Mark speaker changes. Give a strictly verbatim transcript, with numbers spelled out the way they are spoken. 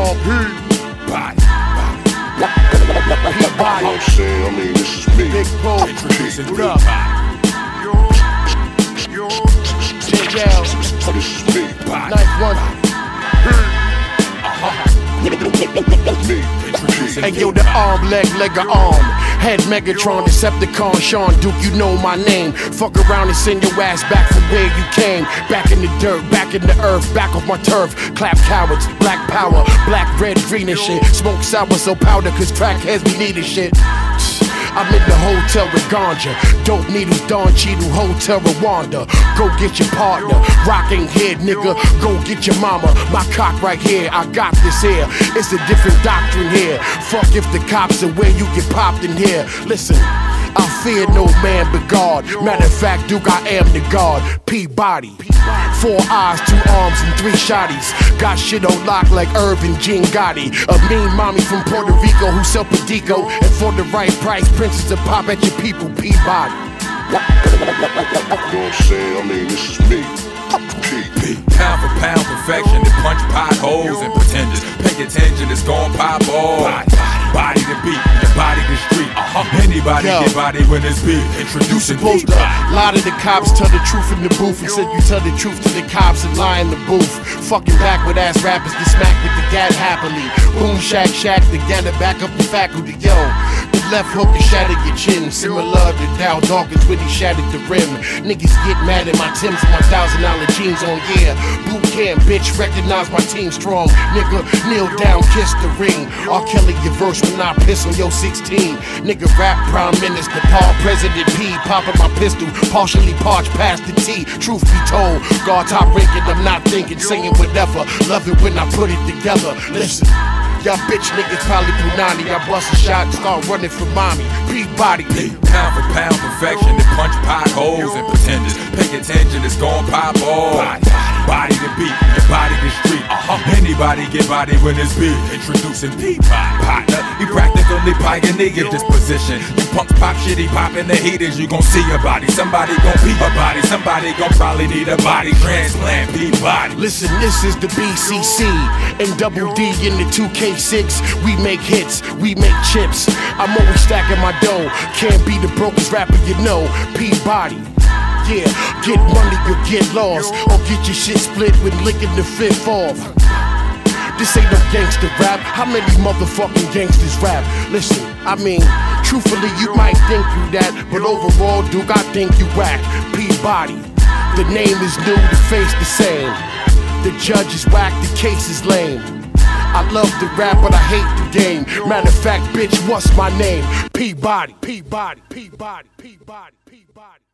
Speaker 1: all P-Body. P-Body.
Speaker 2: I'm saying, I mean, this is me.
Speaker 1: Big Pro.
Speaker 3: Introducing
Speaker 1: What up? J L.
Speaker 2: This is me.
Speaker 1: Ninth one.
Speaker 2: Me.
Speaker 1: Hey yo, the arm, leg, leg of arm. Head Megatron, Decepticon, Sean Duke, you know my name. Fuck around and send your ass back from where you came. Back in the dirt, back in the earth, back off my turf. Clap cowards, black power, black, red, green and shit. Smoke sour so powder, cause crackheads be needing shit. I'm in the hotel with ganja. Dope needles, Don Cheadle, Hotel Rwanda. Go get your partner, rocking head, nigga. Go get your mama. My cock right here, I got this here. It's a different doctrine here. Fuck if the cops are where you get popped in here. Listen, I fear no man but God. Matter of fact, Duke, I am the God. P-Body. Four eyes, two arms, and three shotties. Got shit on lock like Irvin Jean Gotti. A mean mommy from Puerto Rico who sell Pedico. And for the right price, princess to pop at your people, P-Body.
Speaker 2: You know what I'm saying? I mean, this is me. P.
Speaker 3: Pound for pound perfection that punch potholes and pretenders. Pay attention, it's gon' pop off. Body, body to beat, your body to street. Uh-huh. Anybody
Speaker 1: Yo.
Speaker 3: get body when it's beat. Introducing
Speaker 1: Supposed to lie to the cops, tell the truth in the booth. And said you tell the truth to the cops and lie in the booth. Fucking backward ass rappers get smacked with the gat happily. Boom, shack, shack, together, back up the faculty. Yo, the left hook can shatter your chin. Similar to Dow Dawkins when he shattered the rim. Niggas get mad at my Timbs and my thousand dollar jeans on, yeah. Boot camp, bitch, recognize my team strong. Nigga, kneel down, kiss the ring. R. Kelly, your verse when I piss on your sixteen. Nigga, rap Prime Minister, Paul President P. Popping my pistol, partially parched past the T. Truth be told, God top ranking, I'm not thinking, saying whatever. Love it when I put it together. Listen. Y'all bitch niggas probably punani. I bust a shot and start running for mommy. P-Body.
Speaker 3: Pound for pound perfection that punch potholes and pretenders. Pay attention, it's gon' pop off. Body, body to beat, your body to street. Uh-huh. Anybody get body when it's beat. Introducing P-Body. Partner, he practically pioneer your disposition. You punks pop shit, he poppin' the heaters. You gon' see a body, somebody gon' be a body. Somebody gon' probably need a body transplant. P-Body.
Speaker 1: Listen, this is the B C C and Double D in the two K six. We make hits, we make chips. I'm always stacking my dough. Can't be the brokest rapper you know. P-Body. Yeah, get money, you get lost. Or get your shit split with licking the fifth off. This ain't no gangster rap. How many motherfucking gangsters rap? Listen, I mean, truthfully, you might think you that, but overall, Duke, I think you whack. P-Body. The name is new, the face the same. The judge is whack, the case is lame. I love the rap, but I hate the game. Matter of fact, bitch, what's my name? P-Body, P-Body, P-Body, P-Body, P-Body.